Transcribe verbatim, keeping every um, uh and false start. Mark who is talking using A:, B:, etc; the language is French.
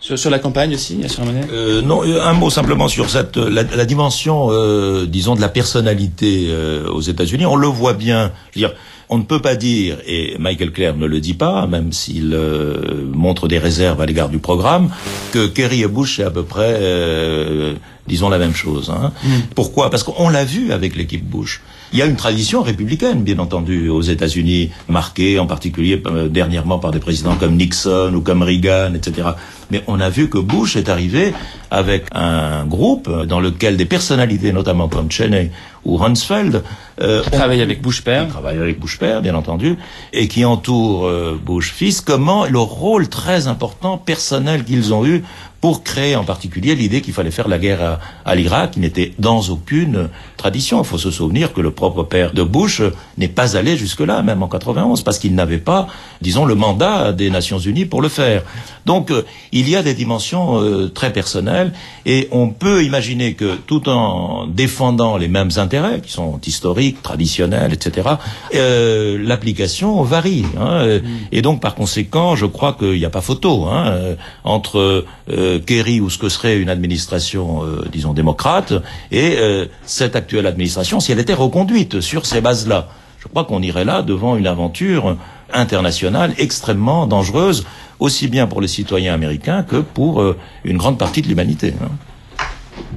A: Sur, sur la campagne aussi, sur la monnaie
B: euh, Non, un mot simplement sur cette la, la dimension, euh, disons, de la personnalité euh, aux États-Unis. On le voit bien. Je veux dire, on ne peut pas dire, et Michael Clair ne le dit pas, même s'il euh, montre des réserves à l'égard du programme, que Kerry et Bush c'est à peu près, euh, disons, la même chose. Hein. Mm. Pourquoi ? Parce qu'on l'a vu avec l'équipe Bush. Il y a une tradition républicaine, bien entendu, aux États-Unis, marquée en particulier euh, dernièrement par des présidents comme Nixon ou comme Reagan, et cetera. Mais on a vu que Bush est arrivé avec un groupe dans lequel des personnalités, notamment comme Cheney ou Rumsfeld,
A: euh, travaillent avec Bush père,
B: travaillent avec Bush père, bien entendu, et qui entourent euh, Bush fils. Comment le rôle très important personnel qu'ils ont eu pour créer en particulier l'idée qu'il fallait faire la guerre à, à l'Irak, qui n'était dans aucune tradition. Il faut se souvenir que le propre père de Bush n'est pas allé jusque-là, même en quatre-vingt-onze, parce qu'il n'avait pas, disons, le mandat des Nations Unies pour le faire. Donc, euh, il y a des dimensions euh, très personnelles, et on peut imaginer que, tout en défendant les mêmes intérêts, qui sont historiques, traditionnels, et cetera, euh, l'application varie. Hein, mmh. Et donc, par conséquent, je crois qu'il n'y a pas photo hein, euh, entre euh, Kerry ou ce que serait une administration, euh, disons, démocrate, et euh, cette actuelle administration, si elle était reconduite sur ces bases-là. Je crois qu'on irait là devant une aventure internationale extrêmement dangereuse, aussi bien pour les citoyens américains que pour euh, une grande partie de l'humanité. Hein.